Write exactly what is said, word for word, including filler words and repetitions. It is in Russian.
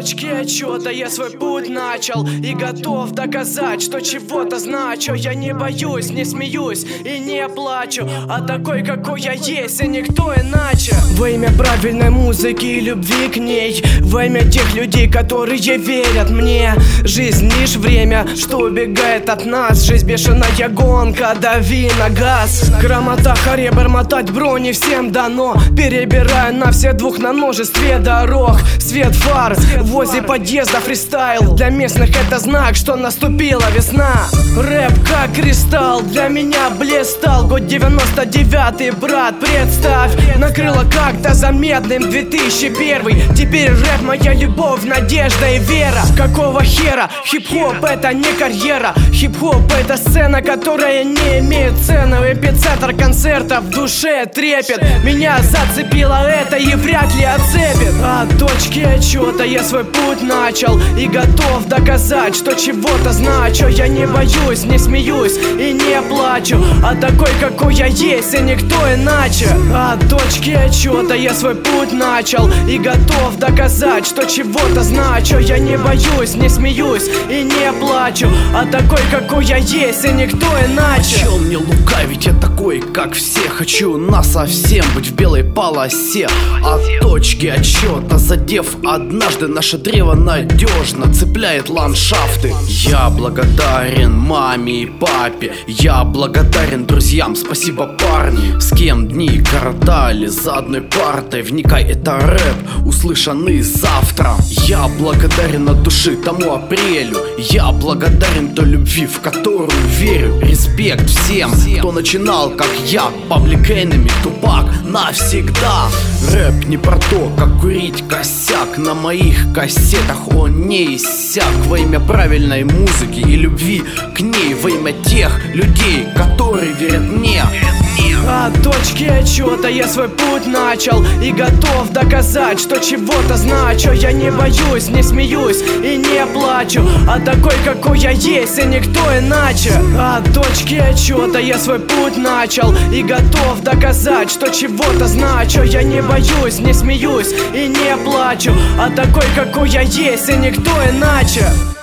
точке отчета я свой путь начал и готов доказать, что чего-то значу. Я не боюсь, не смеюсь и не плачу, а такой, какой я есть, и никто иначе. Во имя правильной музыки и любви к ней, во имя тех людей, которые верят мне. Жизнь лишь время, что убегает от нас. Жизнь бешеная гонка, дави на газ. Грамота, харе, бормотать бро не всем дано. Перебираю на все двух на множестве дорог. Свет фар возле подъезда, фристайл. Для местных это знак, что наступила весна. Рэп как кристалл, для меня блистал. Год девяносто девятый, брат, представь. Накрыло как-то заметным две тысячи первый. Теперь рэп моя любовь, надежда и вера. Какого хера? Хип-хоп это не карьера. Хип-хоп это сцена, которая не имеет цены. Эпицентр концерта, в душе трепет. Меня зацепило это и вряд ли отцепит. От точки отчета я свой путь начал и готов доказать, что чего-то значу. Я не боюсь, не смеюсь и не плачу, а такой, какой я есть, и никто иначе. От точки отчета я свой путь начал и готов доказать, что чего-то значу. Я не боюсь, не смеюсь и не плачу, а такой, какой я есть, и никто иначе. Чем мне лукавить, я такой, как все. Хочу насовсем быть в белой полосе. От точки отчета задев однажды, наше древо надежно цепляет ландшафты. Я благодарен маме и папе, я благодарен друзьям, спасибо, парни, с кем дни коротали за одной партой. Вникай, это рэп, услышанный завтра. Я благодарен от души тому апрелю, я благодарен той любви, в которую верю. Респект всем, кто начинал, как я. Паблик Энеми, Тупак, навсегда. Рэп не про то, как курить косяк. На моих кассетах он не иссяк. Во имя правильной музыки и любви к ней, во имя тех людей, которые верят мне. От точки отчета я свой путь начал и готов доказать, что чего-то значу. Я не боюсь, не смеюсь и не плачу, а такой, какой я есть, и никто иначе. От точки отчета я свой путь начал и готов доказать, что чего-то значу. Я не боюсь, не смеюсь и не плачу, а такой, какой я есть, и никто иначе.